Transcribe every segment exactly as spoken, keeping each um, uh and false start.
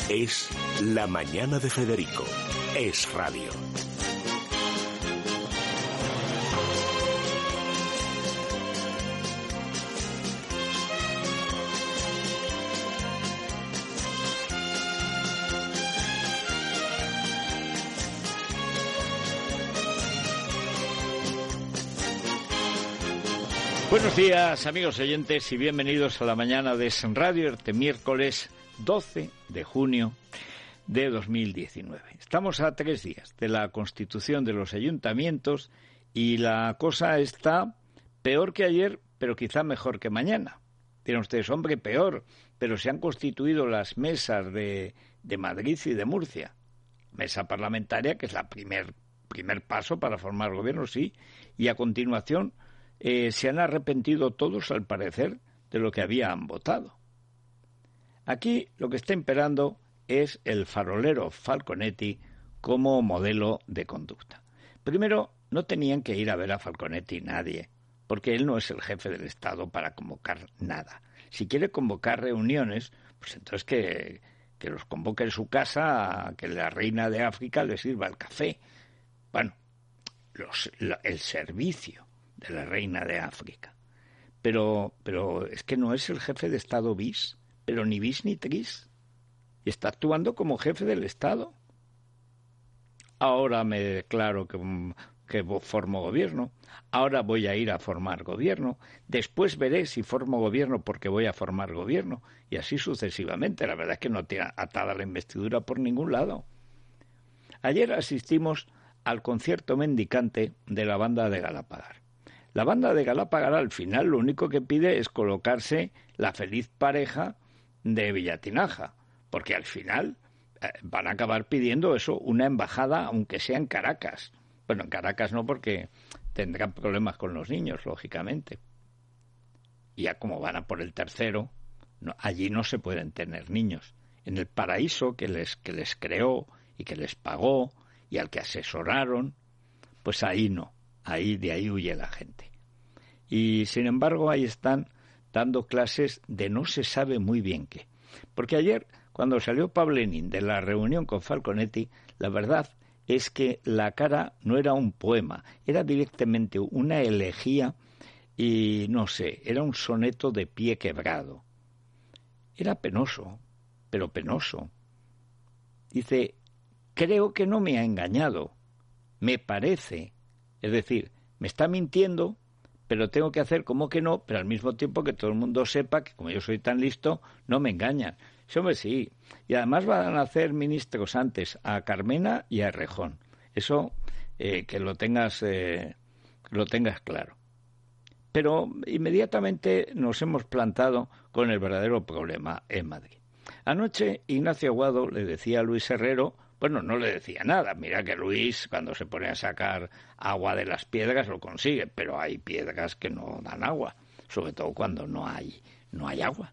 Es La Mañana de Federico. Es radio. Buenos días, amigos oyentes, y bienvenidos a la mañana de Es Radio, este miércoles doce de junio de dos mil diecinueve. Estamos a tres días de la constitución de los ayuntamientos y la cosa está peor que ayer, pero quizá mejor que mañana. Dirán ustedes, hombre, peor, pero se han constituido las mesas de, de Madrid y de Murcia. Mesa parlamentaria, que es la primer, primer paso para formar gobierno, sí, y a continuación Eh, se han arrepentido todos, al parecer, de lo que habían votado. Aquí lo que está imperando es el farolero Falconetti como modelo de conducta. Primero, no tenían que ir a ver a Falconetti nadie, porque él no es el jefe del Estado para convocar nada. Si quiere convocar reuniones, pues entonces que, que los convoque en su casa, que la reina de África le sirva el café. Bueno, los, la, el servicio de la reina de África. Pero, pero es que no es el jefe de Estado bis, pero ni bis ni tris. Y está actuando como jefe del Estado. Ahora me declaro que, que formo gobierno. Ahora voy a ir a formar gobierno. Después veré si formo gobierno porque voy a formar gobierno. Y así sucesivamente. La verdad es que no tiene atada la investidura por ningún lado. Ayer asistimos al concierto mendicante de la banda de Galapagar. La banda de Galapagar al final lo único que pide es colocarse la feliz pareja de Villatinaja, porque al final eh, van a acabar pidiendo eso, una embajada, aunque sea en Caracas. Bueno, en Caracas no, porque tendrán problemas con los niños, lógicamente. Y ya como van a por el tercero, no, allí no se pueden tener niños. En el paraíso que les, que les creó y que les pagó y al que asesoraron, pues ahí no. Ahí, de ahí huye la gente. Y, sin embargo, ahí están dando clases de no se sabe muy bien qué. Porque ayer, cuando salió Pablenín de la reunión con Falconetti, la verdad es que la cara no era un poema, era directamente una elegía y, no sé, era un soneto de pie quebrado. Era penoso, pero penoso. Dice, creo que no me ha engañado, me parece. Es decir, me está mintiendo, pero tengo que hacer como que no, pero al mismo tiempo que todo el mundo sepa que como yo soy tan listo, no me engañan. Eso me sí. Y además van a hacer ministros antes a Carmena y a Errejón. Eso eh, que lo tengas, eh, lo tengas claro. Pero inmediatamente nos hemos plantado con el verdadero problema en Madrid. Anoche Ignacio Aguado le decía a Luis Herrero, bueno, no le decía nada. Mira que Luis, cuando se pone a sacar agua de las piedras, lo consigue, pero hay piedras que no dan agua, sobre todo cuando no hay, no hay agua.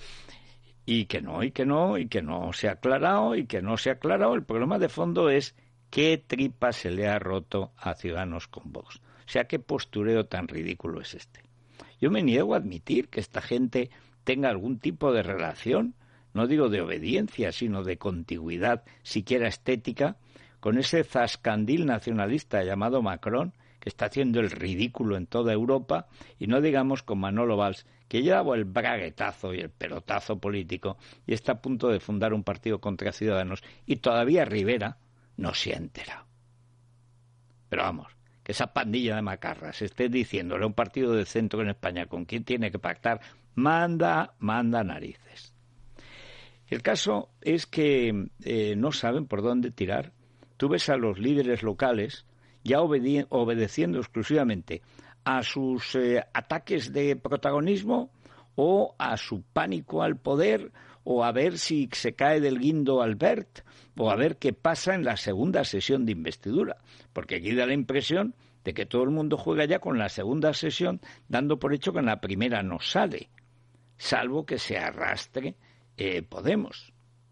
Y que no, y que no, y que no se ha aclarado, y que no se ha aclarado. El problema de fondo es qué tripa se le ha roto a Ciudadanos con Vox. O sea, qué postureo tan ridículo es este. Yo me niego a admitir que esta gente tenga algún tipo de relación, no digo de obediencia, sino de contigüidad, siquiera estética, con ese zascandil nacionalista llamado Macron, que está haciendo el ridículo en toda Europa, y no digamos con Manolo Valls, que lleva el braguetazo y el pelotazo político y está a punto de fundar un partido contra Ciudadanos, y todavía Rivera no se ha enterado. Pero vamos, que esa pandilla de macarras esté diciéndole a un partido de centro en España con quién tiene que pactar, manda, manda narices. El caso es que eh, no saben por dónde tirar. Tú ves a los líderes locales ya obedi- obedeciendo exclusivamente a sus eh, ataques de protagonismo o a su pánico al poder o a ver si se cae del guindo Albert o a ver qué pasa en la segunda sesión de investidura. Porque aquí da la impresión de que todo el mundo juega ya con la segunda sesión dando por hecho que en la primera no sale, salvo que se arrastre Eh, Podemos.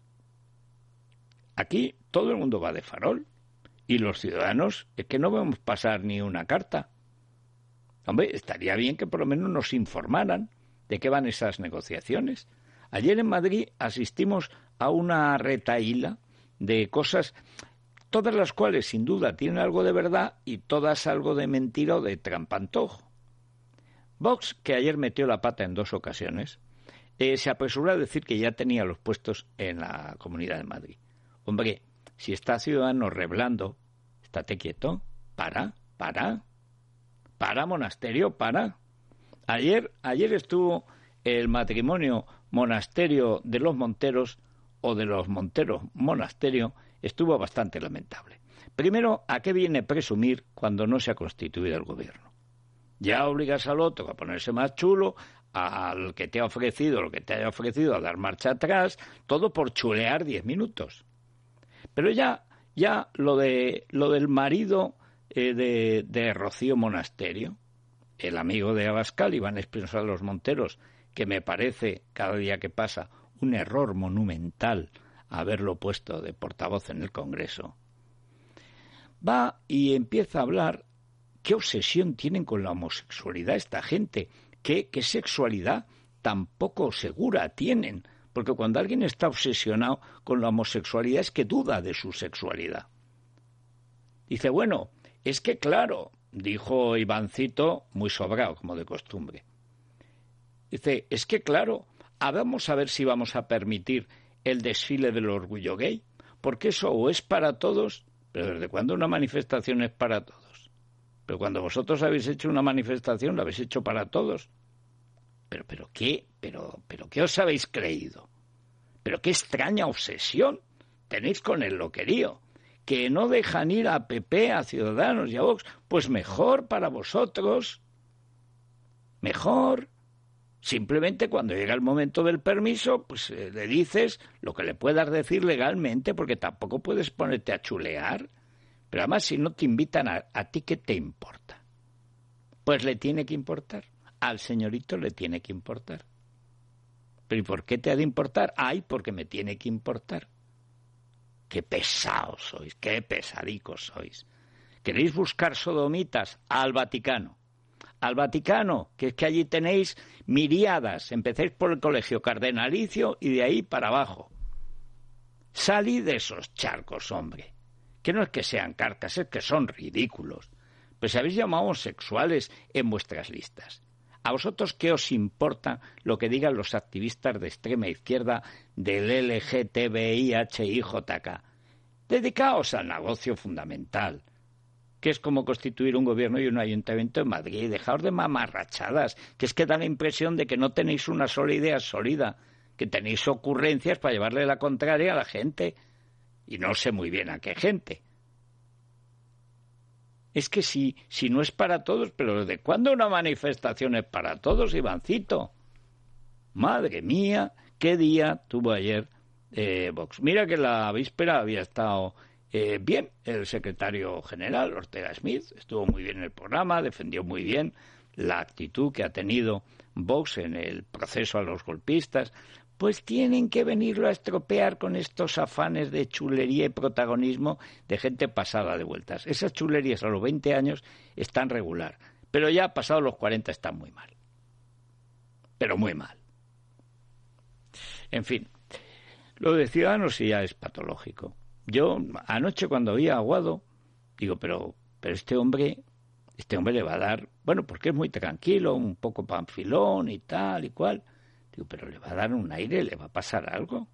Aquí todo el mundo va de farol y los ciudadanos es que no vemos pasar ni una carta. Hombre, estaría bien que por lo menos nos informaran de qué van esas negociaciones. Ayer en Madrid asistimos a una retahíla de cosas, todas las cuales sin duda tienen algo de verdad y todas algo de mentira o de trampantojo. Vox, que ayer metió la pata en dos ocasiones, eh, se apresuró a decir que ya tenía los puestos en la Comunidad de Madrid. Hombre, si está Ciudadanos reblando, estate quieto, para, para, para, Monasterio, para. Ayer, ayer estuvo el matrimonio Monasterio de los Monteros, o de los Monteros Monasterio, estuvo bastante lamentable. Primero, ¿a qué viene presumir cuando no se ha constituido el gobierno? Ya obligas al otro a ponerse más chulo, al que te ha ofrecido lo que te haya ofrecido a dar marcha atrás, todo por chulear diez minutos. Pero ya, ya lo de lo del marido eh, de, de Rocío Monasterio, el amigo de Abascal, Iván Espinosa de los Monteros, que me parece, cada día que pasa, un error monumental haberlo puesto de portavoz en el Congreso, va y empieza a hablar qué obsesión tienen con la homosexualidad esta gente, qué, qué sexualidad tan poco segura tienen, porque cuando alguien está obsesionado con la homosexualidad es que duda de su sexualidad. Dice, bueno, es que claro, dijo Ivancito, muy sobrado, como de costumbre. Dice, es que claro, ah, vamos a ver si vamos a permitir el desfile del orgullo gay, porque eso o es para todos, pero ¿desde cuándo una manifestación es para todos? Pero cuando vosotros habéis hecho una manifestación, la habéis hecho para todos. Pero, pero qué, pero, pero qué os habéis creído. Pero qué extraña obsesión tenéis con el loquerío, que no dejan ir a P P, a Ciudadanos y a Vox. Pues mejor para vosotros, mejor. Simplemente cuando llega el momento del permiso, pues eh, le dices lo que le puedas decir legalmente, porque tampoco puedes ponerte a chulear. Pero además, si no te invitan a, a ti, ¿qué te importa? Pues le tiene que importar. Al señorito le tiene que importar. ¿Pero y por qué te ha de importar? Ay, porque me tiene que importar. Qué pesados sois, qué pesadicos sois. ¿Queréis buscar sodomitas? Al Vaticano. Al Vaticano, que es que allí tenéis miríadas. Empecéis por el colegio cardenalicio y de ahí para abajo. Salid de esos charcos, hombre. Que no es que sean carcas, es que son ridículos. Pues habéis llamado homosexuales en vuestras listas. ¿A vosotros qué os importa lo que digan los activistas de extrema izquierda del L G T B I H I J K? Dedicaos al negocio fundamental, que es como constituir un gobierno y un ayuntamiento en Madrid. Dejaos de mamarrachadas, que es que da la impresión de que no tenéis una sola idea sólida, que tenéis ocurrencias para llevarle la contraria a la gente. Y no sé muy bien a qué gente. Es que si, si no es para todos, pero ¿desde cuándo una manifestación es para todos, Ivancito? Madre mía, qué día tuvo ayer eh, Vox. Mira que la víspera había estado eh, bien el secretario general, Ortega Smith, estuvo muy bien en el programa, defendió muy bien la actitud que ha tenido Vox en el proceso a los golpistas. Pues tienen que venirlo a estropear con estos afanes de chulería y protagonismo de gente pasada de vueltas. Esas chulerías a los veinte años están regular, pero ya pasados los cuarenta están muy mal. Pero muy mal. En fin, lo de Ciudadanos sí ya es patológico. Yo anoche cuando oía a Aguado, digo, pero, pero este hombre, este hombre le va a dar, bueno, porque es muy tranquilo, un poco panfilón y tal y cual. Digo, pero le va a dar un aire, le va a pasar algo.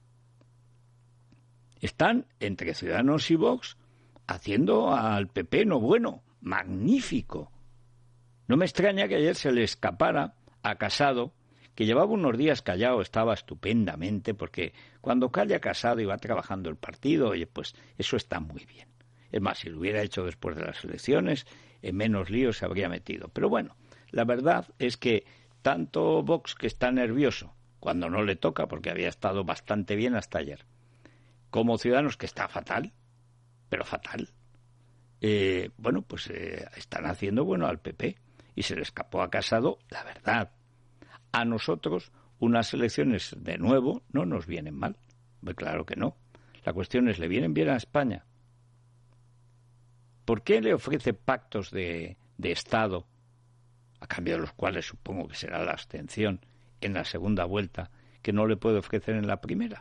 Están entre Ciudadanos y Vox haciendo al P P no bueno, magnífico. No me extraña que ayer se le escapara a Casado, que llevaba unos días callado, estaba estupendamente, porque cuando calla Casado y va trabajando el partido, oye, pues eso está muy bien. Es más, si lo hubiera hecho después de las elecciones, en menos líos se habría metido. Pero bueno, la verdad es que tanto Vox, que está nervioso cuando no le toca, porque había estado bastante bien hasta ayer, como Ciudadanos, que está fatal, pero fatal, eh, bueno, pues eh, están haciendo bueno al P P y se le escapó a Casado, la verdad. A nosotros unas elecciones de nuevo no nos vienen mal, pues claro que no. La cuestión es, ¿le vienen bien a España? ¿Por qué le ofrece pactos de, de Estado, a cambio de los cuales supongo que será la abstención en la segunda vuelta, que no le puede ofrecer en la primera?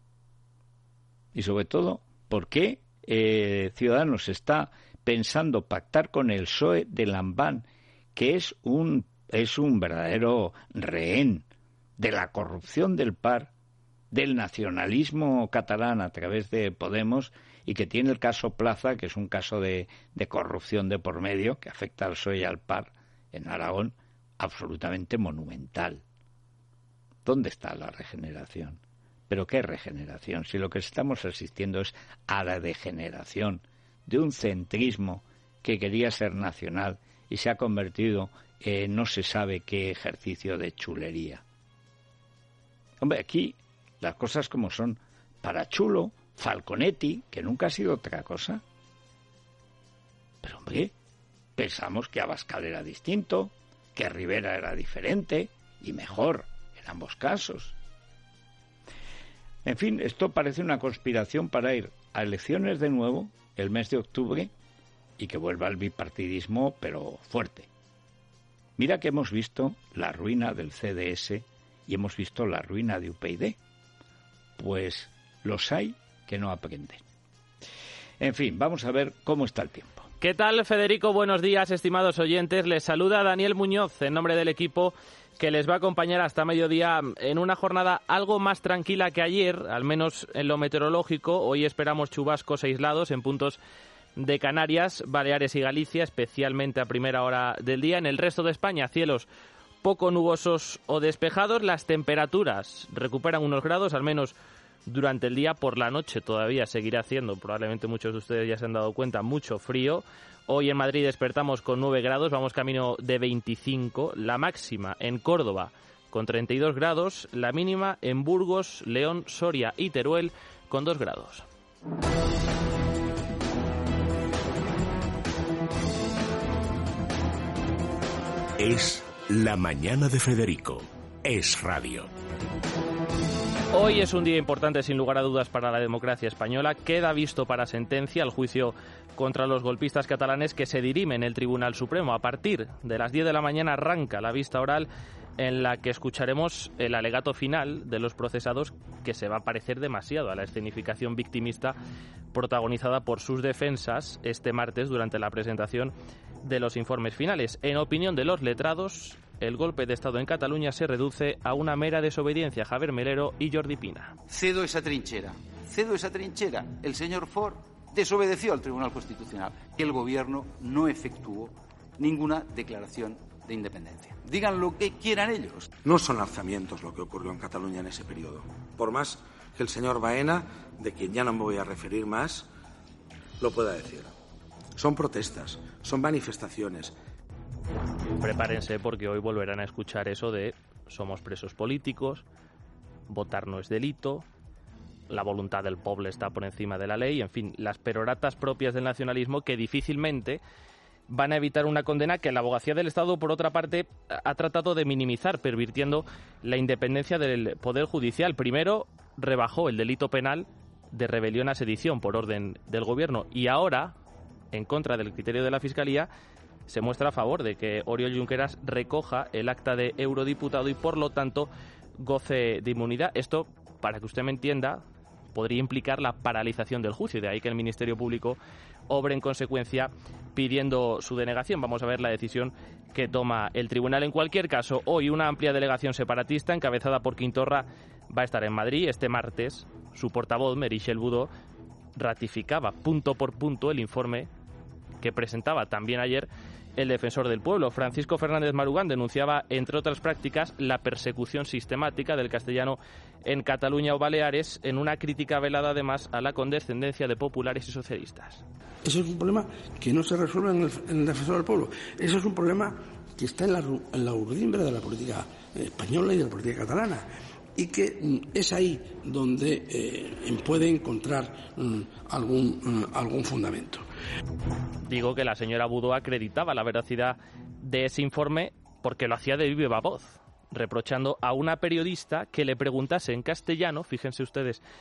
Y sobre todo, ¿por qué eh, Ciudadanos está pensando pactar con el P S O E de Lambán, que es un, es un verdadero rehén de la corrupción del P A R, del nacionalismo catalán a través de Podemos, y que tiene el caso Plaza, que es un caso de, de corrupción de por medio, que afecta al P S O E y al P A R en Aragón, absolutamente monumental? ¿Dónde está la regeneración? ¿Pero qué regeneración? Si lo que estamos asistiendo es a la degeneración de un centrismo que quería ser nacional y se ha convertido en no se sabe qué ejercicio de chulería. Hombre, aquí las cosas como son. Para chulo, Falconetti, que nunca ha sido otra cosa. Pero hombre, pensamos que Abascal era distinto, que Rivera era diferente y mejor en ambos casos. En fin, esto parece una conspiración para ir a elecciones de nuevo el mes de octubre y que vuelva el bipartidismo, pero fuerte. Mira que hemos visto la ruina del C D S y hemos visto la ruina de U P y Pues los hay que no aprenden. En fin, vamos a ver cómo está el tiempo. ¿Qué tal, Federico? Buenos días, estimados oyentes. Les saluda Daniel Muñoz en nombre del equipo que les va a acompañar hasta mediodía en una jornada algo más tranquila que ayer, al menos en lo meteorológico. Hoy esperamos chubascos aislados en puntos de Canarias, Baleares y Galicia, especialmente a primera hora del día. En el resto de España, cielos poco nubosos o despejados. Las temperaturas recuperan unos grados, al menos durante el día. Por la noche todavía seguirá haciendo, probablemente muchos de ustedes ya se han dado cuenta, mucho frío. Hoy en Madrid despertamos con nueve grados, vamos camino de veinticinco. La máxima en Córdoba con treinta y dos grados, la mínima en Burgos, León, Soria y Teruel con dos grados. Es La Mañana de Federico. Es radio. Hoy es un día importante, sin lugar a dudas, para la democracia española. Queda visto para sentencia el juicio contra los golpistas catalanes que se dirime en el Tribunal Supremo. A partir de las diez de la mañana arranca la vista oral en la que escucharemos el alegato final de los procesados, que se va a parecer demasiado a la escenificación victimista protagonizada por sus defensas este martes durante la presentación de los informes finales. En opinión de los letrados, el golpe de Estado en Cataluña se reduce a una mera desobediencia. Javier Melero y Jordi Pina. Cedo esa trinchera, cedo esa trinchera. El señor Ford desobedeció al Tribunal Constitucional. El Gobierno no efectuó ninguna declaración de independencia. Digan lo que quieran ellos. No son alzamientos lo que ocurrió en Cataluña en ese periodo. Por más que el señor Baena, de quien ya no me voy a referir más, lo pueda decir. Son protestas, son manifestaciones. Prepárense, porque hoy volverán a escuchar eso de somos presos políticos, votar no es delito, la voluntad del pueblo está por encima de la ley, en fin, las peroratas propias del nacionalismo que difícilmente van a evitar una condena que la abogacía del Estado, por otra parte, ha tratado de minimizar, pervirtiendo la independencia del Poder Judicial. Primero rebajó el delito penal de rebelión a sedición por orden del Gobierno y ahora, en contra del criterio de la Fiscalía, se muestra a favor de que Oriol Junqueras recoja el acta de eurodiputado y, por lo tanto, goce de inmunidad. Esto, para que usted me entienda, podría implicar la paralización del juicio, de ahí que el Ministerio Público obre en consecuencia pidiendo su denegación. Vamos a ver la decisión que toma el tribunal. En cualquier caso, hoy una amplia delegación separatista encabezada por Quintorra va a estar en Madrid. Este martes, su portavoz, Meritxell Budó, ratificaba punto por punto el informe que presentaba también ayer el defensor del pueblo. Francisco Fernández Marugán denunciaba, entre otras prácticas, la persecución sistemática del castellano en Cataluña o Baleares, en una crítica velada además a la condescendencia de populares y socialistas. Eso es un problema que no se resuelve en el, en el defensor del pueblo. Eso es un problema que está en la, en la urdimbre de la política española y de la política catalana, y que es ahí donde eh, puede encontrar um, algún, um, algún fundamento. Digo que la señora Budó acreditaba la veracidad de ese informe porque lo hacía de viva voz, reprochando a una periodista que le preguntase en castellano, fíjense ustedes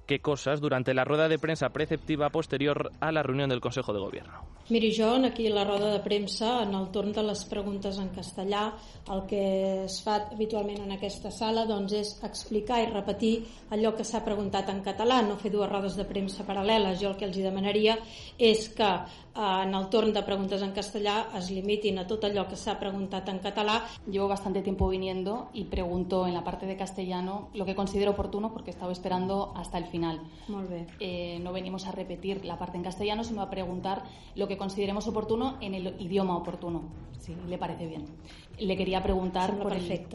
qué cosas durante la rueda de premsa preceptiva posterior a la reunión del Consejo de Gobierno. Miri, jo aquí a la roda de premsa, en el torn de les preguntes en castellà, el que es fa habitualment en aquesta sala doncs, és explicar i repetir allò que s'ha preguntat en català, no fer dues rodes de premsa paral·leles. Jo el que els demanaria és que eh, en el torn de preguntes en castellà es limitin a tot allò que s'ha preguntat en català. Llevo bastante tiempo viniendo y pregunto en la parte de castellano lo que considero oportuno porque estaba esperando hasta el final. Molt bé. Eh, no venimos a repetir la parte en castellano, sino a preguntar lo que consideremos oportuno en el idioma oportuno, si le parece bien. Le quería preguntar por el... Perfecte.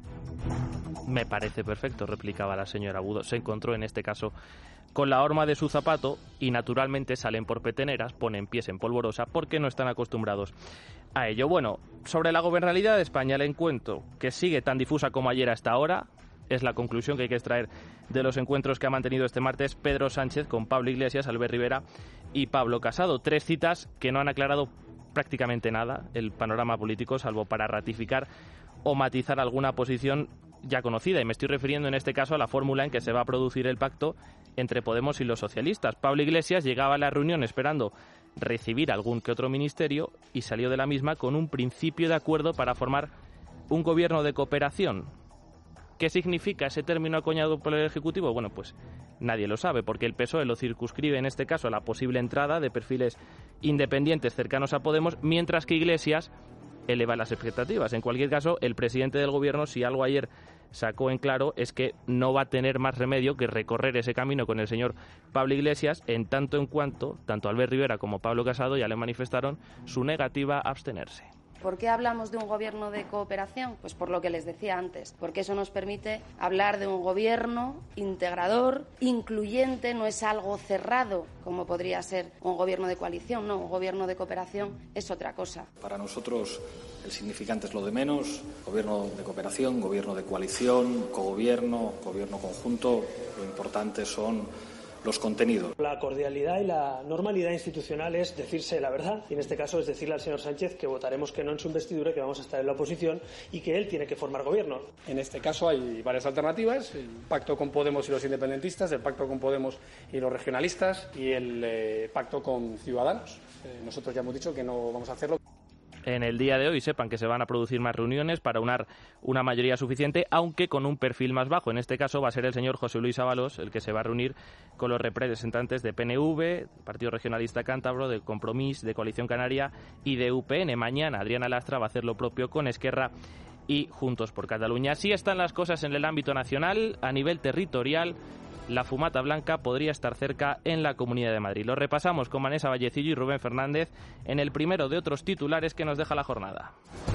Me parece perfecto, replicaba la señora Budó. Se encontró en este caso con la horma de su zapato y naturalmente salen por peteneras, ponen pies en polvorosa porque no están acostumbrados a ello. Bueno, sobre la gobernabilidad de España, el encuentro que sigue tan difusa como ayer hasta ahora es la conclusión que hay que extraer de los encuentros que ha mantenido este martes Pedro Sánchez con Pablo Iglesias, Albert Rivera y Pablo Casado. Tres citas que no han aclarado prácticamente nada el panorama político, salvo para ratificar o matizar alguna posición ya conocida. Y me estoy refiriendo en este caso a la fórmula en que se va a producir el pacto entre Podemos y los socialistas. Pablo Iglesias llegaba a la reunión esperando recibir algún que otro ministerio y salió de la misma con un principio de acuerdo para formar un gobierno de cooperación. ¿Qué significa ese término acuñado por el Ejecutivo? Bueno, pues nadie lo sabe, porque el P S O E lo circunscribe en este caso a la posible entrada de perfiles independientes cercanos a Podemos, mientras que Iglesias eleva las expectativas. En cualquier caso, el presidente del Gobierno, si algo ayer sacó en claro, es que no va a tener más remedio que recorrer ese camino con el señor Pablo Iglesias, en tanto en cuanto tanto Albert Rivera como Pablo Casado ya le manifestaron su negativa a abstenerse. ¿Por qué hablamos de un gobierno de cooperación? Pues por lo que les decía antes, porque eso nos permite hablar de un gobierno integrador, incluyente, no es algo cerrado, como podría ser un gobierno de coalición, no, un gobierno de cooperación es otra cosa. Para nosotros el significante es lo de menos, gobierno de cooperación, gobierno de coalición, cogobierno, gobierno conjunto, lo importante son los contenidos. La cordialidad y la normalidad institucional es decirse la verdad, y en este caso es decirle al señor Sánchez que votaremos que no en su investidura, que vamos a estar en la oposición y que él tiene que formar gobierno. En este caso hay varias alternativas, el pacto con Podemos y los independentistas, el pacto con Podemos y los regionalistas y el eh, pacto con Ciudadanos. Eh, nosotros ya hemos dicho que no vamos a hacerlo. En el día de hoy sepan que se van a producir más reuniones para unar una mayoría suficiente, aunque con un perfil más bajo. En este caso va a ser el señor José Luis Ábalos el que se va a reunir con los representantes de P N V, Partido Regionalista Cántabro, de Compromís, de Coalición Canaria y de U P N. Mañana Adriana Lastra va a hacer lo propio con Esquerra y Juntos por Cataluña. Así están las cosas en el ámbito nacional. A nivel territorial, la fumata blanca podría estar cerca en la Comunidad de Madrid. Lo repasamos con Vanessa Vallecillo y Rubén Fernández en el primero de otros titulares que nos deja la jornada.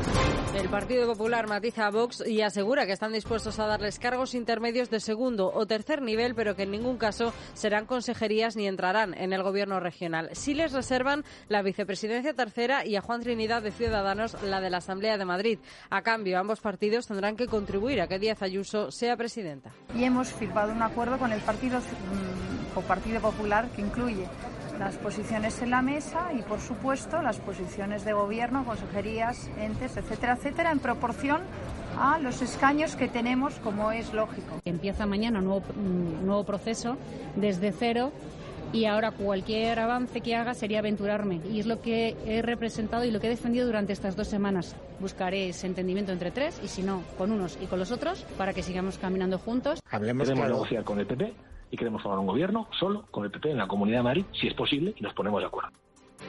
El Partido Popular matiza a Vox y asegura que están dispuestos a darles cargos intermedios de segundo o tercer nivel, pero que en ningún caso serán consejerías ni entrarán en el gobierno regional. Sí les reservan la vicepresidencia tercera y a Juan Trinidad de Ciudadanos la de la Asamblea de Madrid. A cambio, ambos partidos tendrán que contribuir a que Díaz Ayuso sea presidenta. Y hemos firmado un acuerdo con el Partido, con Partido Popular que incluye las posiciones en la mesa y, por supuesto, las posiciones de gobierno, consejerías, entes, etcétera, etcétera, en proporción a los escaños que tenemos, como es lógico. Empieza mañana un nuevo, un nuevo proceso desde cero y ahora cualquier avance que haga sería aventurarme. Y es lo que he representado y lo que he defendido durante estas dos semanas. Buscaré ese entendimiento entre tres y, si no, con unos y con los otros para que sigamos caminando juntos. Hablemos Queremos claro. negociar con el P P y queremos formar un gobierno solo con el P P en la Comunidad de Madrid, si es posible, y nos ponemos de acuerdo.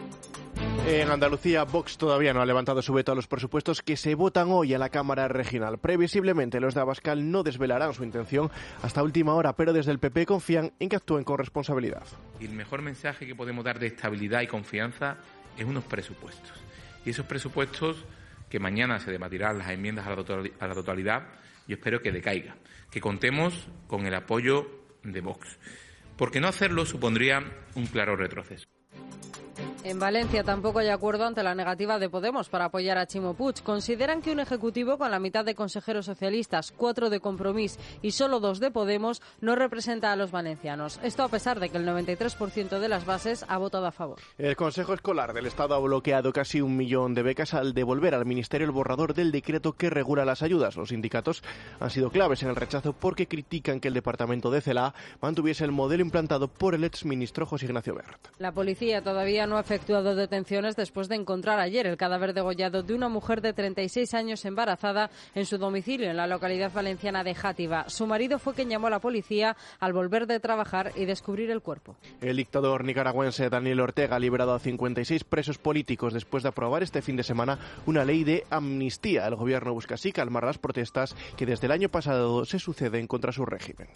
En Andalucía, Vox todavía no ha levantado su veto a los presupuestos que se votan hoy en la Cámara Regional. Previsiblemente, los de Abascal no desvelarán su intención hasta última hora, pero desde el P P confían en que actúen con responsabilidad. Y el mejor mensaje que podemos dar de estabilidad y confianza es unos presupuestos. Y esos presupuestos que mañana se debatirán las enmiendas a la totalidad, yo espero que decaigan, que contemos con el apoyo de Vox, porque no hacerlo supondría un claro retroceso. En Valencia tampoco hay acuerdo ante la negativa de Podemos para apoyar a Ximo Puig. Consideran que un ejecutivo con la mitad de consejeros socialistas, cuatro de Compromís y solo dos de Podemos no representa a los valencianos. Esto a pesar de que el noventa y tres por ciento de las bases ha votado a favor. El Consejo Escolar del Estado ha bloqueado casi un millón de becas al devolver al Ministerio el borrador del decreto que regula las ayudas. Los sindicatos han sido claves en el rechazo porque critican que el departamento de Celaá mantuviese el modelo implantado por el exministro José Ignacio Bert. La policía todavía no ha efectuado detenciones después de encontrar ayer el cadáver degollado de una mujer de treinta y seis años embarazada en su domicilio en la localidad valenciana de Játiva. Su marido fue quien llamó a la policía al volver de trabajar y descubrir el cuerpo. El dictador nicaragüense Daniel Ortega ha liberado a cincuenta y seis presos políticos después de aprobar este fin de semana una ley de amnistía. El gobierno busca así calmar las protestas que desde el año pasado se suceden contra su régimen.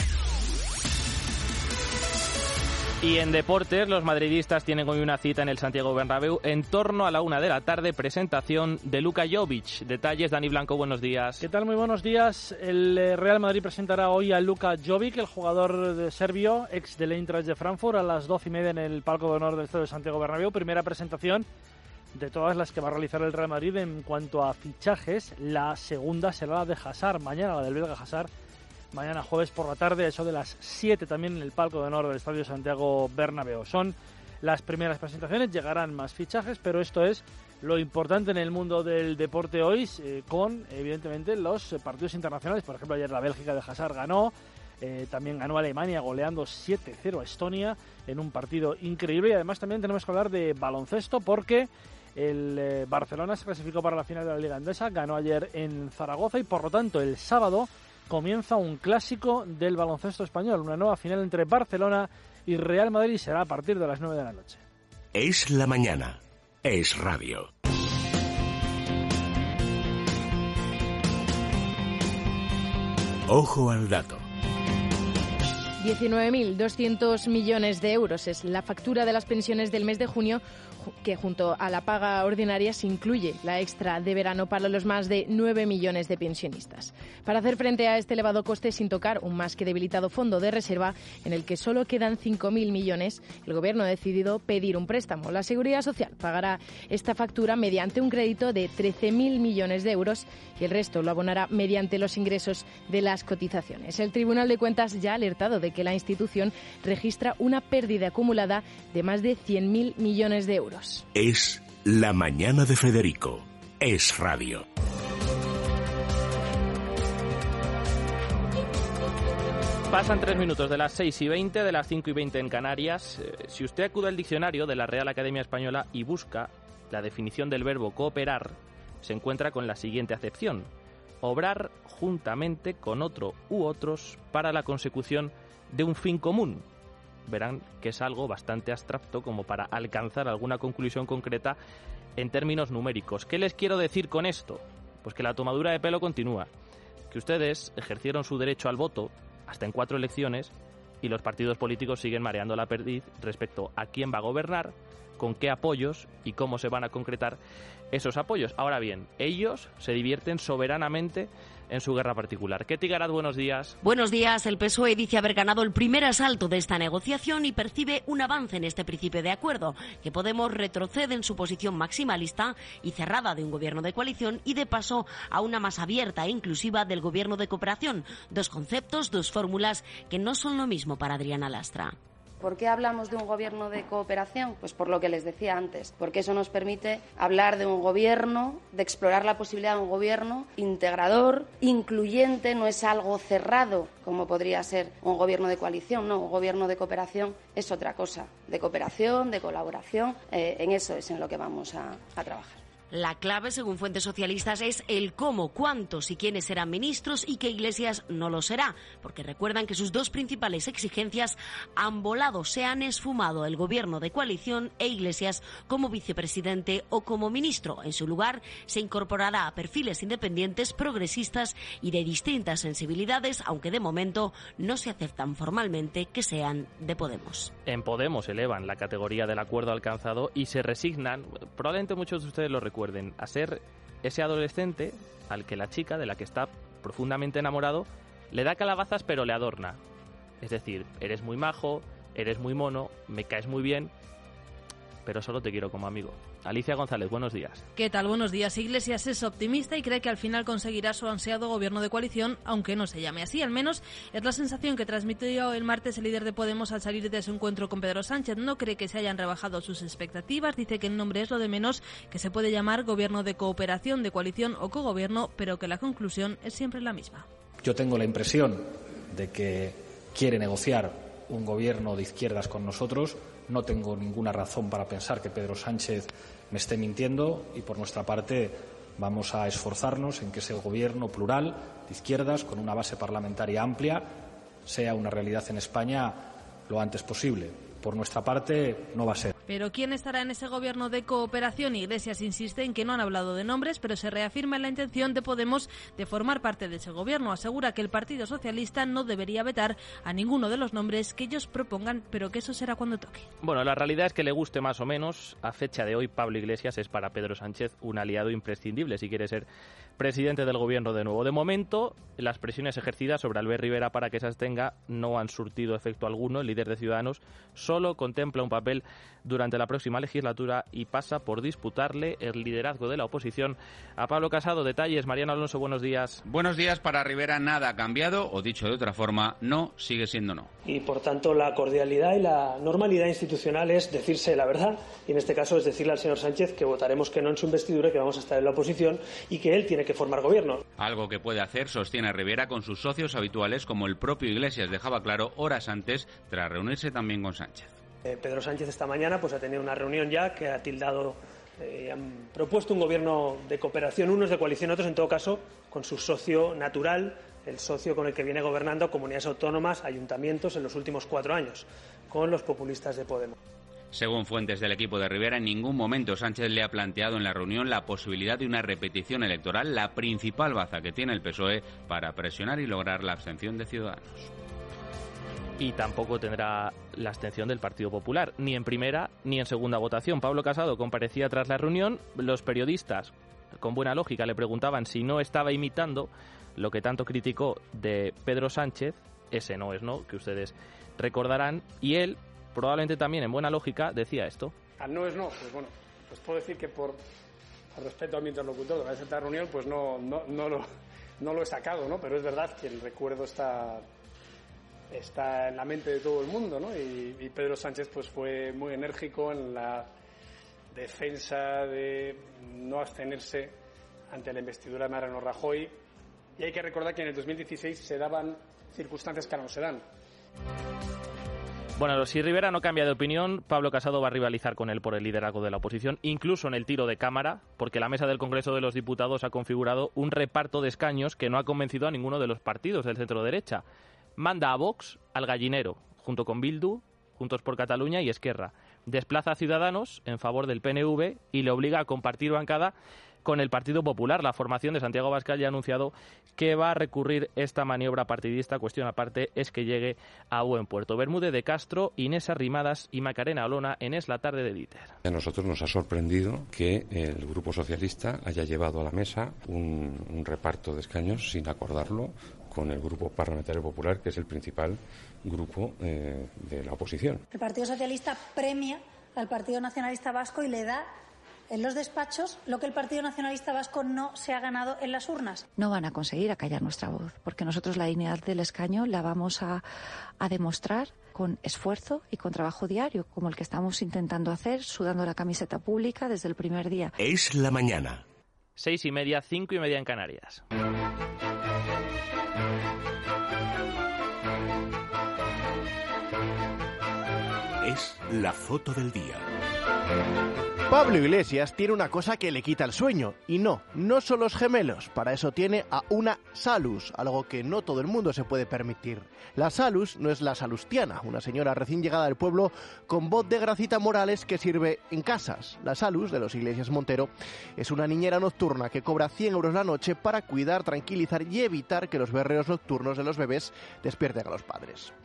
Y en deportes, los madridistas tienen hoy una cita en el Santiago Bernabéu en torno a la una de la tarde, presentación de Luka Jovic. Detalles, Dani Blanco, buenos días. ¿Qué tal? Muy buenos días. El Real Madrid presentará hoy a Luka Jovic, el jugador de serbio, ex del Eintracht de Frankfurt, a las doce y media en el palco de honor del Estadio de Santiago Bernabéu. Primera presentación de todas las que va a realizar el Real Madrid en cuanto a fichajes. La segunda será la de Hazard, mañana la del belga Hazard. Mañana jueves por la tarde, eso de las siete también en el palco de honor del Estadio Santiago Bernabéu. Son las primeras presentaciones, llegarán más fichajes, pero esto es lo importante en el mundo del deporte hoy, eh, con evidentemente los partidos internacionales. Por ejemplo, ayer la Bélgica de Hazard ganó, eh, también ganó Alemania goleando siete cero a Estonia en un partido increíble. Y además también tenemos que hablar de baloncesto porque el eh, Barcelona se clasificó para la final de la Liga Endesa, ganó ayer en Zaragoza y por lo tanto el sábado comienza un clásico del baloncesto español, una nueva final entre Barcelona y Real Madrid, será a partir de las nueve de la noche. Es la mañana, es radio. Ojo al dato. diecinueve mil doscientos millones de euros es la factura de las pensiones del mes de junio, que junto a la paga ordinaria se incluye la extra de verano para los más de nueve millones de pensionistas. Para hacer frente a este elevado coste sin tocar un más que debilitado fondo de reserva en el que solo quedan cinco mil millones, el Gobierno ha decidido pedir un préstamo. La Seguridad Social pagará esta factura mediante un crédito de trece mil millones de euros y el resto lo abonará mediante los ingresos de las cotizaciones. El Tribunal de Cuentas ya ha alertado de que la institución registra una pérdida acumulada de más de cien mil millones de euros. Es la mañana de Federico. Es radio. Pasan tres minutos de las seis y veinte, de las cinco y veinte en Canarias. Eh, si usted acude al diccionario de la Real Academia Española y busca la definición del verbo cooperar, se encuentra con la siguiente acepción: obrar juntamente con otro u otros para la consecución de un fin común. Verán que es algo bastante abstracto como para alcanzar alguna conclusión concreta en términos numéricos. ¿Qué les quiero decir con esto? Pues que la tomadura de pelo continúa, que ustedes ejercieron su derecho al voto hasta en cuatro elecciones y los partidos políticos siguen mareando la perdiz respecto a quién va a gobernar, con qué apoyos y cómo se van a concretar esos apoyos. Ahora bien, ellos se divierten soberanamente en su guerra particular. Ketty Garat, buenos días. Buenos días. El P S O E dice haber ganado el primer asalto de esta negociación y percibe un avance en este principio de acuerdo, que Podemos retrocede en su posición maximalista y cerrada de un gobierno de coalición y de paso a una más abierta e inclusiva del gobierno de cooperación. Dos conceptos, dos fórmulas que no son lo mismo para Adriana Lastra. ¿Por qué hablamos de un gobierno de cooperación? Pues por lo que les decía antes, porque eso nos permite hablar de un gobierno, de explorar la posibilidad de un gobierno integrador, incluyente, no es algo cerrado como podría ser un gobierno de coalición, no, un gobierno de cooperación es otra cosa, de cooperación, de colaboración, eh, en eso es en lo que vamos a, a trabajar. La clave, según fuentes socialistas, es el cómo, cuántos y quiénes serán ministros y que Iglesias no lo será, porque recuerdan que sus dos principales exigencias han volado, se han esfumado el gobierno de coalición e Iglesias como vicepresidente o como ministro. En su lugar, se incorporará a perfiles independientes, progresistas y de distintas sensibilidades, aunque de momento no se aceptan formalmente que sean de Podemos. En Podemos elevan la categoría del acuerdo alcanzado y se resignan, probablemente muchos de ustedes lo recuerden, a ser ese adolescente al que la chica de la que está profundamente enamorado le da calabazas pero le adorna. Es decir, eres muy majo, eres muy mono, me caes muy bien, pero solo te quiero como amigo. Alicia González, buenos días. ¿Qué tal? Buenos días. Iglesias es optimista y cree que al final conseguirá su ansiado gobierno de coalición, aunque no se llame así. Al menos es la sensación que transmitió el martes el líder de Podemos al salir de su encuentro con Pedro Sánchez. No cree que se hayan rebajado sus expectativas, dice que el nombre es lo de menos, que se puede llamar gobierno de cooperación, de coalición o cogobierno, pero que la conclusión es siempre la misma. Yo tengo la impresión de que quiere negociar un gobierno de izquierdas con nosotros. No tengo ninguna razón para pensar que Pedro Sánchez me esté mintiendo y, por nuestra parte, vamos a esforzarnos en que ese gobierno plural de izquierdas, con una base parlamentaria amplia, sea una realidad en España lo antes posible. Por nuestra parte, no va a ser. Pero ¿quién estará en ese gobierno de cooperación? Iglesias insiste en que no han hablado de nombres, pero se reafirma la intención de Podemos de formar parte de ese gobierno. Asegura que el Partido Socialista no debería vetar a ninguno de los nombres que ellos propongan, pero que eso será cuando toque. Bueno, la realidad es que le guste más o menos, a fecha de hoy Pablo Iglesias es para Pedro Sánchez un aliado imprescindible si quiere ser presidente del gobierno de nuevo. De momento, las presiones ejercidas sobre Albert Rivera para que se abstenga no han surtido efecto alguno. El líder de Ciudadanos solo contempla un papel durante la próxima legislatura y pasa por disputarle el liderazgo de la oposición a Pablo Casado. Detalles, Mariano Alonso, buenos días. Buenos días. Para Rivera nada ha cambiado, o dicho de otra forma, no sigue siendo no. Y por tanto la cordialidad y la normalidad institucional es decirse la verdad, y en este caso es decirle al señor Sánchez que votaremos que no en su investidura, que vamos a estar en la oposición y que él tiene que formar gobierno. Algo que puede hacer, sostiene Rivera, con sus socios habituales, como el propio Iglesias dejaba claro horas antes, tras reunirse también con Sánchez. Eh, Pedro Sánchez esta mañana pues ha tenido una reunión ya que ha tildado, eh, han propuesto un gobierno de cooperación, unos de coalición, otros en todo caso con su socio natural, el socio con el que viene gobernando comunidades autónomas, ayuntamientos en los últimos cuatro años, con los populistas de Podemos. Según fuentes del equipo de Rivera, en ningún momento Sánchez le ha planteado en la reunión la posibilidad de una repetición electoral, la principal baza que tiene el P S O E para presionar y lograr la abstención de Ciudadanos. Y tampoco tendrá la abstención del Partido Popular, ni en primera ni en segunda votación. Pablo Casado comparecía tras la reunión. Los periodistas, con buena lógica, le preguntaban si no estaba imitando lo que tanto criticó de Pedro Sánchez. Ese no es no, que ustedes recordarán. Y él, probablemente también en buena lógica, decía esto. Al no es no, pues bueno, pues puedo decir que por, por respeto a mi interlocutor de esta reunión, pues no, no, no, lo, no lo he sacado, ¿no? Pero es verdad que el recuerdo está... está en la mente de todo el mundo, ¿no? Y, y Pedro Sánchez pues fue muy enérgico en la defensa de no abstenerse ante la investidura de Mariano Rajoy. Y hay que recordar que en el dos mil dieciséis se daban circunstancias que ahora no se dan. Bueno, si Rivera no cambia de opinión, Pablo Casado va a rivalizar con él por el liderazgo de la oposición, incluso en el tiro de cámara, porque la mesa del Congreso de los Diputados ha configurado un reparto de escaños que no ha convencido a ninguno de los partidos del centro-derecha. Manda a Vox al gallinero, junto con Bildu, Juntos por Cataluña y Esquerra. Desplaza a Ciudadanos en favor del P N V y le obliga a compartir bancada con el Partido Popular. La formación de Santiago Abascal ya ha anunciado que va a recurrir esta maniobra partidista. Cuestión aparte es que llegue a buen puerto. Bermúdez de Castro, Inés Arrimadas y Macarena Olona en Es la Tarde de Dieter. A nosotros nos ha sorprendido que el Grupo Socialista haya llevado a la mesa un, un reparto de escaños sin acordarlo con el Grupo Parlamentario Popular, que es el principal grupo eh, de la oposición. El Partido Socialista premia al Partido Nacionalista Vasco y le da en los despachos lo que el Partido Nacionalista Vasco no se ha ganado en las urnas. No van a conseguir acallar nuestra voz, porque nosotros la dignidad del escaño la vamos a, a demostrar con esfuerzo y con trabajo diario, como el que estamos intentando hacer, sudando la camiseta pública desde el primer día. Es la mañana. Seis y media, cinco y media en Canarias. Es la foto del día. Pablo Iglesias tiene una cosa que le quita el sueño, y no, no son los gemelos, para eso tiene a una Salus, algo que no todo el mundo se puede permitir. La Salus no es la salustiana, una señora recién llegada del pueblo con voz de Gracita Morales que sirve en casas. La Salus, de los Iglesias Montero, es una niñera nocturna que cobra cien euros la noche para cuidar, tranquilizar y evitar que los berreos nocturnos de los bebés despierten a los padres.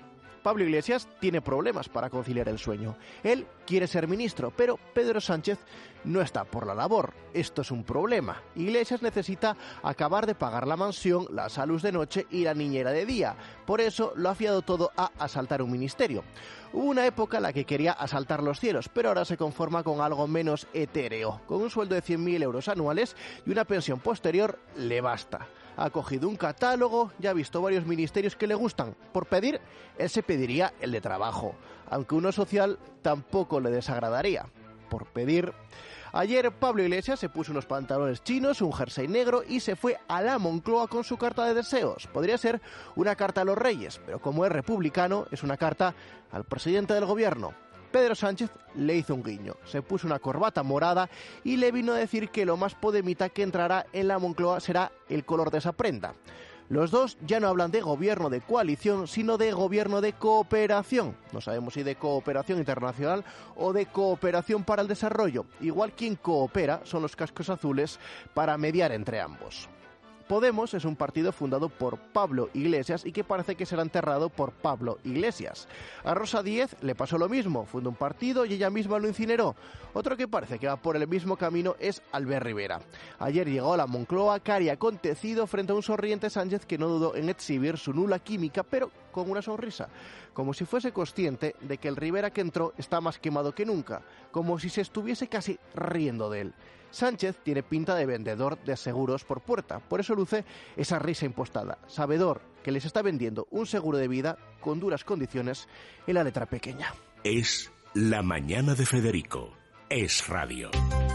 Pablo Iglesias tiene problemas para conciliar el sueño. Él quiere ser ministro, pero Pedro Sánchez no está por la labor. Esto es un problema. Iglesias necesita acabar de pagar la mansión, la salud de noche y la niñera de día. Por eso lo ha fiado todo a asaltar un ministerio. Hubo una época en la que quería asaltar los cielos, pero ahora se conforma con algo menos etéreo. Con un sueldo de cien mil euros anuales y una pensión posterior le basta. Ha cogido un catálogo, ya ha visto varios ministerios que le gustan. Por pedir, él se pediría el de trabajo, aunque uno social tampoco le desagradaría. Por pedir... Ayer Pablo Iglesias se puso unos pantalones chinos, un jersey negro y se fue a la Moncloa con su carta de deseos. Podría ser una carta a los reyes, pero como es republicano, es una carta al presidente del gobierno. Pedro Sánchez le hizo un guiño, se puso una corbata morada y le vino a decir que lo más podemita que entrará en la Moncloa será el color de esa prenda. Los dos ya no hablan de gobierno de coalición, sino de gobierno de cooperación. No sabemos si de cooperación internacional o de cooperación para el desarrollo. Igual quien coopera son los cascos azules para mediar entre ambos. Podemos es un partido fundado por Pablo Iglesias y que parece que será enterrado por Pablo Iglesias. A Rosa Díez le pasó lo mismo, fundó un partido y ella misma lo incineró. Otro que parece que va por el mismo camino es Albert Rivera. Ayer llegó a la Moncloa cari acontecido frente a un sonriente Sánchez que no dudó en exhibir su nula química, pero con una sonrisa, como si fuese consciente de que el Rivera que entró está más quemado que nunca, como si se estuviese casi riendo de él. Sánchez tiene pinta de vendedor de seguros por puerta, por eso luce esa risa impostada, sabedor que les está vendiendo un seguro de vida con duras condiciones en la letra pequeña. Es La Mañana de Federico. Es radio.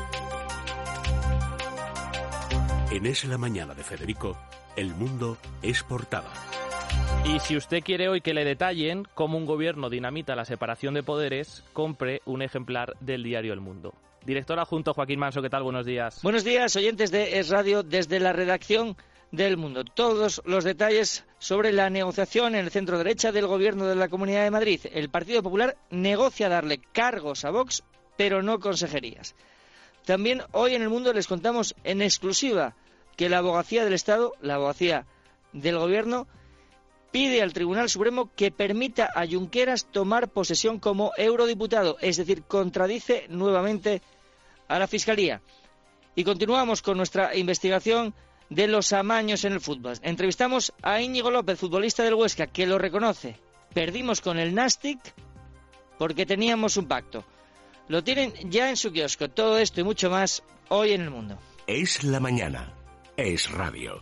En Es La Mañana de Federico, el mundo es portada. Y si usted quiere hoy que le detallen cómo un gobierno dinamita la separación de poderes, compre un ejemplar del diario El Mundo. Director adjunto Joaquín Manso, ¿qué tal? Buenos días. Buenos días, oyentes de Es Radio, desde la redacción del Mundo. Todos los detalles sobre la negociación en el centro derecha del gobierno de la Comunidad de Madrid. El Partido Popular negocia darle cargos a Vox, pero no consejerías. También hoy en El Mundo les contamos en exclusiva que la abogacía del Estado, la abogacía del gobierno, pide al Tribunal Supremo que permita a Junqueras tomar posesión como eurodiputado, es decir, contradice nuevamente a la Fiscalía. Y continuamos con nuestra investigación de los amaños en el fútbol. Entrevistamos a Íñigo López, futbolista del Huesca, que lo reconoce. Perdimos con el Nastic porque teníamos un pacto. Lo tienen ya en su kiosco. Todo esto y mucho más hoy en El Mundo. Es la mañana. Es radio.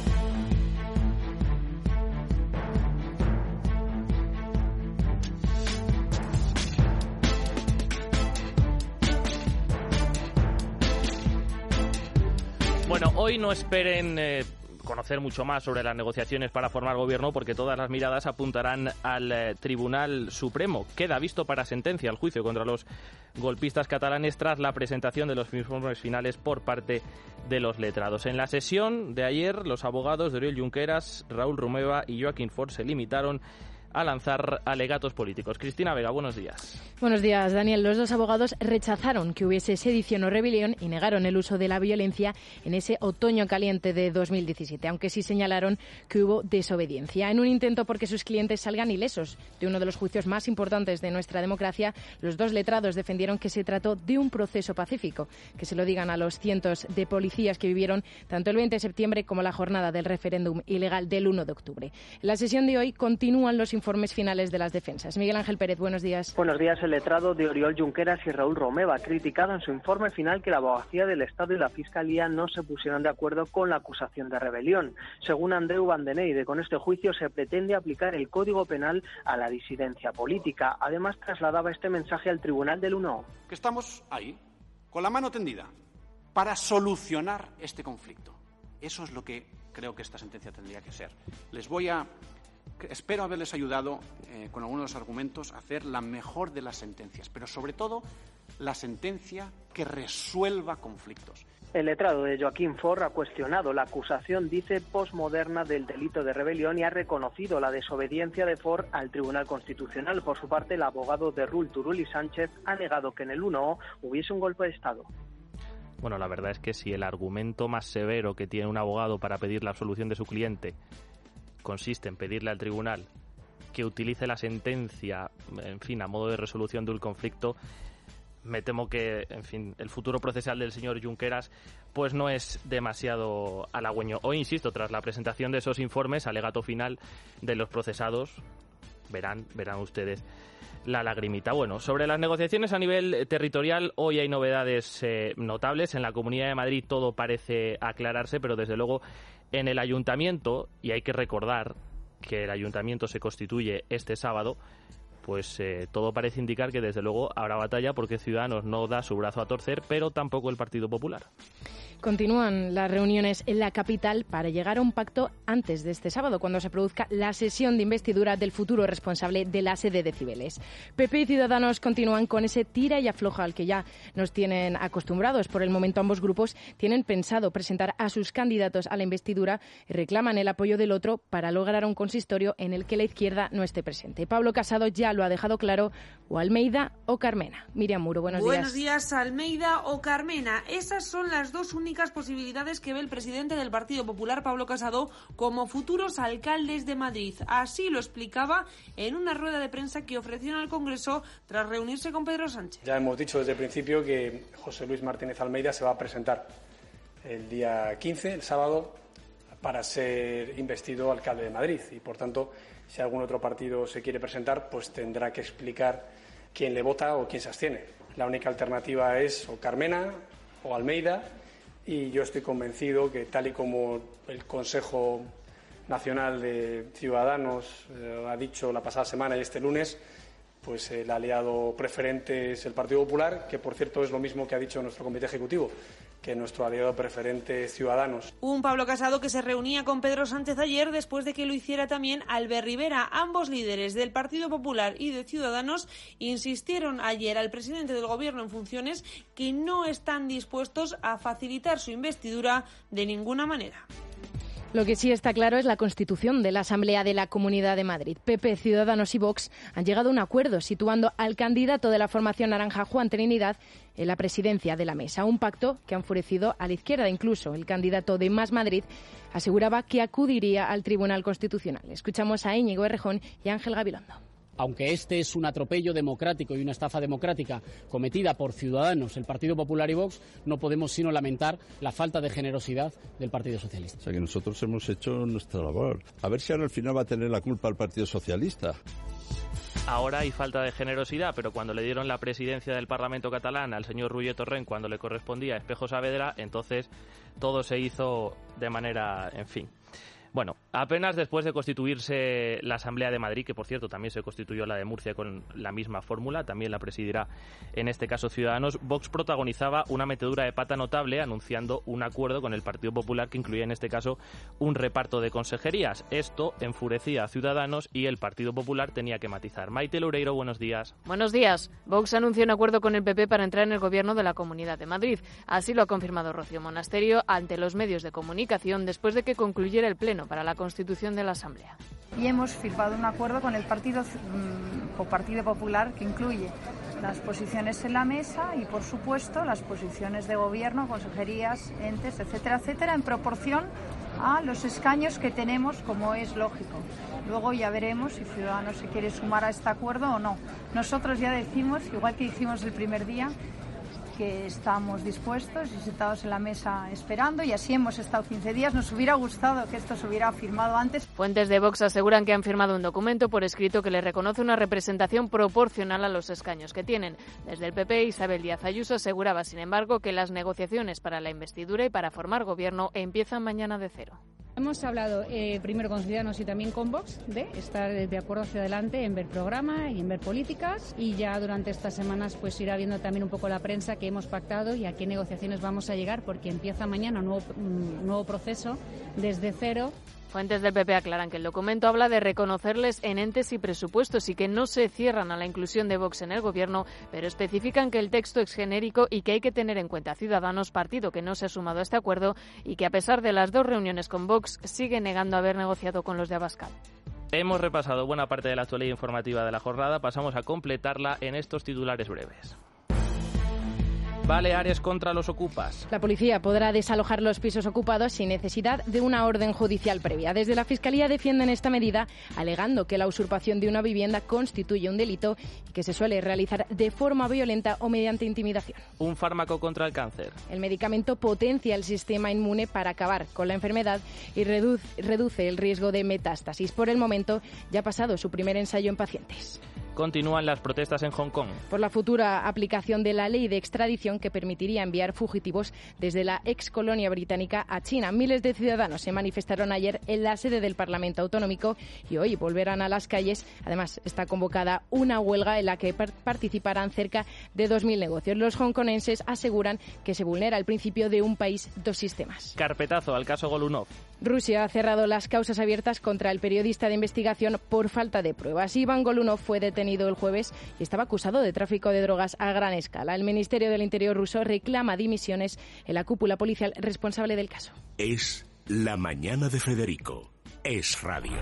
Bueno, hoy no esperen eh, conocer mucho más sobre las negociaciones para formar gobierno porque todas las miradas apuntarán al eh, Tribunal Supremo. Queda visto para sentencia el juicio contra los golpistas catalanes tras la presentación de los informes finales por parte de los letrados. En la sesión de ayer, los abogados de Oriol Junqueras, Raúl Romeva y Joaquín Forn se limitaron a lanzar alegatos políticos. Cristina Vega, buenos días. Buenos días, Daniel. Los dos abogados rechazaron que hubiese sedición o rebelión y negaron el uso de la violencia en ese otoño caliente de dos mil diecisiete, aunque sí señalaron que hubo desobediencia. En un intento porque sus clientes salgan ilesos de uno de los juicios más importantes de nuestra democracia, los dos letrados defendieron que se trató de un proceso pacífico. Que se lo digan a los cientos de policías que vivieron tanto el veinte de septiembre como la jornada del referéndum ilegal del uno de octubre. En la sesión de hoy continúan los informes finales de las defensas. Miguel Ángel Pérez, buenos días. Buenos días. El letrado de Oriol Junqueras y Raúl Romeva ha criticado en su informe final que la abogacía del Estado y la Fiscalía no se pusieron de acuerdo con la acusación de rebelión. Según Andreu Vandeneide, con este juicio se pretende aplicar el Código Penal a la disidencia política. Además, trasladaba este mensaje al Tribunal del uno. Que estamos ahí, con la mano tendida, para solucionar este conflicto. Eso es lo que creo que esta sentencia tendría que ser. Les voy a... Espero haberles ayudado eh, con algunos de los argumentos a hacer la mejor de las sentencias, pero sobre todo la sentencia que resuelva conflictos. El letrado de Joaquín Forn ha cuestionado la acusación, dice, posmoderna del delito de rebelión y ha reconocido la desobediencia de Forn al Tribunal Constitucional. Por su parte, el abogado de Rull, Turull y Sánchez ha negado que en el uno hubiese un golpe de Estado. Bueno, la verdad es que si el argumento más severo que tiene un abogado para pedir la absolución de su cliente consiste en pedirle al tribunal que utilice la sentencia, en fin, a modo de resolución de un conflicto, me temo que, en fin, el futuro procesal del señor Junqueras pues no es demasiado halagüeño. Hoy, insisto, tras la presentación de esos informes, alegato final de los procesados, verán, verán ustedes la lagrimita. Bueno, sobre las negociaciones a nivel territorial, hoy hay novedades eh, notables. En la Comunidad de Madrid todo parece aclararse, pero desde luego en el Ayuntamiento, y hay que recordar que el Ayuntamiento se constituye este sábado, pues eh, todo parece indicar que desde luego habrá batalla, porque Ciudadanos no da su brazo a torcer, pero tampoco el Partido Popular. Continúan las reuniones en la capital para llegar a un pacto antes de este sábado, cuando se produzca la sesión de investidura del futuro responsable de la sede de Cibeles. P P y Ciudadanos continúan con ese tira y afloja al que ya nos tienen acostumbrados. Por el momento, ambos grupos tienen pensado presentar a sus candidatos a la investidura y reclaman el apoyo del otro para lograr un consistorio en el que la izquierda no esté presente. Pablo Casado ya lo ha dejado claro: o Almeida o Carmena. Miriam Muro, buenos, buenos días. Buenos días, Almeida o Carmena. Esas son las dos únicas posibilidades que ve el presidente del Partido Popular, Pablo Casado, como futuros alcaldes de Madrid. Así lo explicaba en una rueda de prensa que ofrecieron al Congreso tras reunirse con Pedro Sánchez. Ya hemos dicho desde el principio que José Luis Martínez Almeida se va a presentar el día quince, el sábado, para ser investido alcalde de Madrid, y por tanto, si algún otro partido se quiere presentar, pues tendrá que explicar quién le vota o quién se abstiene. La única alternativa es o Carmena o Almeida, y yo estoy convencido que, tal y como el Consejo Nacional de Ciudadanos eh, ha dicho la pasada semana y este lunes, pues el aliado preferente es el Partido Popular, que por cierto es lo mismo que ha dicho nuestro Comité Ejecutivo, que nuestro aliado preferente es Ciudadanos. Un Pablo Casado que se reunía con Pedro Sánchez ayer, después de que lo hiciera también Albert Rivera. Ambos líderes del Partido Popular y de Ciudadanos insistieron ayer al presidente del Gobierno en funciones que no están dispuestos a facilitar su investidura de ninguna manera. Lo que sí está claro es la constitución de la Asamblea de la Comunidad de Madrid. P P, Ciudadanos y Vox han llegado a un acuerdo situando al candidato de la formación naranja, Juan Trinidad, en la presidencia de la mesa. Un pacto que ha enfurecido a la izquierda. Incluso el candidato de Más Madrid aseguraba que acudiría al Tribunal Constitucional. Escuchamos a Íñigo Errejón y a Ángel Gabilondo. Aunque este es un atropello democrático y una estafa democrática cometida por Ciudadanos, el Partido Popular y Vox, no podemos sino lamentar la falta de generosidad del Partido Socialista. O sea que nosotros hemos hecho nuestra labor. A ver si ahora al final va a tener la culpa el Partido Socialista. Ahora hay falta de generosidad, pero cuando le dieron la presidencia del Parlamento catalán al señor Ruiz Torrent, cuando le correspondía a Espejo Saavedra, entonces todo se hizo de manera, en fin. Bueno, apenas después de constituirse la Asamblea de Madrid, que por cierto también se constituyó la de Murcia con la misma fórmula, también la presidirá en este caso Ciudadanos, Vox protagonizaba una metedura de pata notable anunciando un acuerdo con el Partido Popular que incluía en este caso un reparto de consejerías. Esto enfurecía a Ciudadanos y el Partido Popular tenía que matizar. Maite Loureiro, buenos días. Buenos días. Vox anunció un acuerdo con el P P para entrar en el gobierno de la Comunidad de Madrid. Así lo ha confirmado Rocío Monasterio ante los medios de comunicación después de que concluyera el pleno para la constitución de la Asamblea. Y hemos firmado un acuerdo con el Partido, con Partido Popular que incluye las posiciones en la mesa y, por supuesto, las posiciones de gobierno, consejerías, entes, etcétera, etcétera, en proporción a los escaños que tenemos, como es lógico. Luego ya veremos si Ciudadanos se quiere sumar a este acuerdo o no. Nosotros ya decimos, igual que dijimos el primer día, que estamos dispuestos y sentados en la mesa esperando, y así hemos estado quince días. Nos hubiera gustado que esto se hubiera firmado antes. Fuentes de Vox aseguran que han firmado un documento por escrito que le reconoce una representación proporcional a los escaños que tienen. Desde el P P, Isabel Díaz Ayuso aseguraba, sin embargo, que las negociaciones para la investidura y para formar gobierno empiezan mañana de cero. Hemos hablado eh, primero con Ciudadanos y también con Vox de estar de acuerdo hacia adelante en ver programa y en ver políticas, y ya durante estas semanas pues irá viendo también un poco la prensa que hemos pactado y a qué negociaciones vamos a llegar, porque empieza mañana un nuevo, un nuevo proceso desde cero. Fuentes del P P aclaran que el documento habla de reconocerles en entes y presupuestos y que no se cierran a la inclusión de Vox en el gobierno, pero especifican que el texto es genérico y que hay que tener en cuenta a Ciudadanos, partido que no se ha sumado a este acuerdo y que a pesar de las dos reuniones con Vox sigue negando haber negociado con los de Abascal. Hemos repasado buena parte de la actualidad informativa de la jornada, pasamos a completarla en estos titulares breves. Baleares contra los ocupas. La policía podrá desalojar los pisos ocupados sin necesidad de una orden judicial previa. Desde la Fiscalía defienden esta medida, alegando que la usurpación de una vivienda constituye un delito y que se suele realizar de forma violenta o mediante intimidación. Un fármaco contra el cáncer. El medicamento potencia el sistema inmune para acabar con la enfermedad y reduce, reduce el riesgo de metástasis. Por el momento, ya ha pasado su primer ensayo en pacientes. Continúan las protestas en Hong Kong. Por la futura aplicación de la ley de extradición que permitiría enviar fugitivos desde la ex colonia británica a China. Miles de ciudadanos se manifestaron ayer en la sede del Parlamento Autonómico y hoy volverán a las calles. Además, está convocada una huelga en la que participarán cerca de dos mil negocios. Los hongkonenses aseguran que se vulnera el principio de un país, dos sistemas. Carpetazo al caso Golunov. Rusia ha cerrado las causas abiertas contra el periodista de investigación por falta de pruebas. Iván Golunov fue detenido el jueves y estaba acusado de tráfico de drogas a gran escala. El Ministerio del Interior ruso reclama dimisiones en la cúpula policial responsable del caso. Es La Mañana de Federico. Es Radio.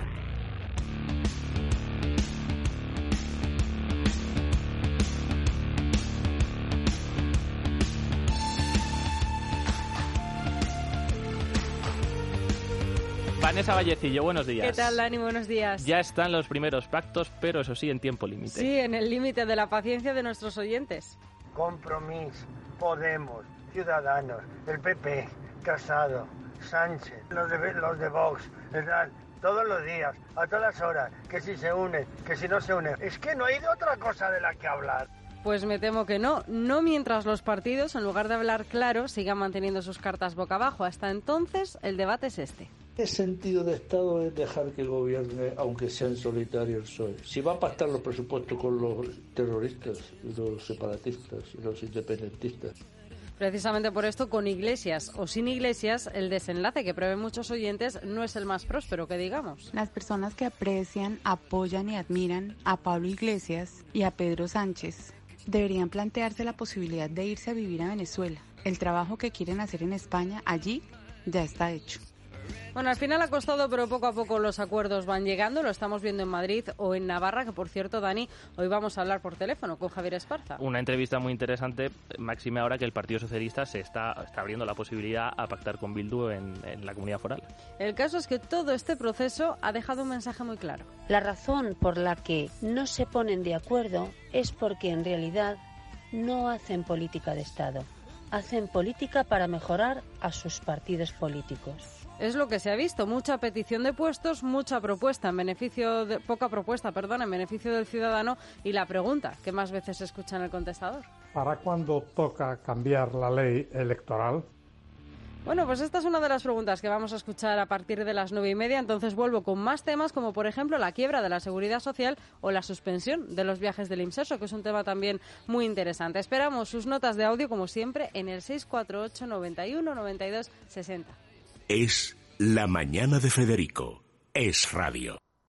Vanessa Vallecillo, buenos días. ¿Qué tal, Dani? Buenos días. Ya están los primeros pactos, pero eso sí, en tiempo límite. Sí, en el límite de la paciencia de nuestros oyentes. Compromís, Podemos, Ciudadanos, el P P, Casado, Sánchez, los de, los de Vox, ¿verdad? Todos los días, a todas horas, que si se unen, que si no se unen. Es que no hay de otra cosa de la que hablar. Pues me temo que no, no mientras los partidos, en lugar de hablar claro, sigan manteniendo sus cartas boca abajo. Hasta entonces, el debate es este. ¿Qué sentido de Estado es dejar que gobierne, aunque sea en solitario, el P S O E? Si va a pactar los presupuestos con los terroristas, los separatistas y los independentistas. Precisamente por esto, con Iglesias o sin Iglesias, el desenlace que prevén muchos oyentes no es el más próspero, que digamos. Las personas que aprecian, apoyan y admiran a Pablo Iglesias y a Pedro Sánchez deberían plantearse la posibilidad de irse a vivir a Venezuela. El trabajo que quieren hacer en España, allí, ya está hecho. Bueno, al final ha costado, pero poco a poco los acuerdos van llegando. Lo estamos viendo en Madrid o en Navarra, que por cierto, Dani, hoy vamos a hablar por teléfono con Javier Esparza. Una entrevista muy interesante, máxime ahora que el Partido Socialista se está, está abriendo la posibilidad a pactar con Bildu en, en la Comunidad Foral. El caso es que todo este proceso ha dejado un mensaje muy claro. La razón por la que no se ponen de acuerdo es porque en realidad no hacen política de Estado. Hacen política para mejorar a sus partidos políticos. Es lo que se ha visto, mucha petición de puestos, mucha propuesta en beneficio de, poca propuesta, perdón, en beneficio del ciudadano y la pregunta que más veces se escucha en el contestador. ¿Para cuándo toca cambiar la ley electoral? Bueno, pues esta es una de las preguntas que vamos a escuchar a partir de las nueve y media. Entonces vuelvo con más temas, como por ejemplo la quiebra de la seguridad social o la suspensión de los viajes del IMSESO, que es un tema también muy interesante. Esperamos sus notas de audio, como siempre, en el seis cuatro ocho, noventa y uno, noventa y dos, sesenta. Es La Mañana de Federico. Es Radio.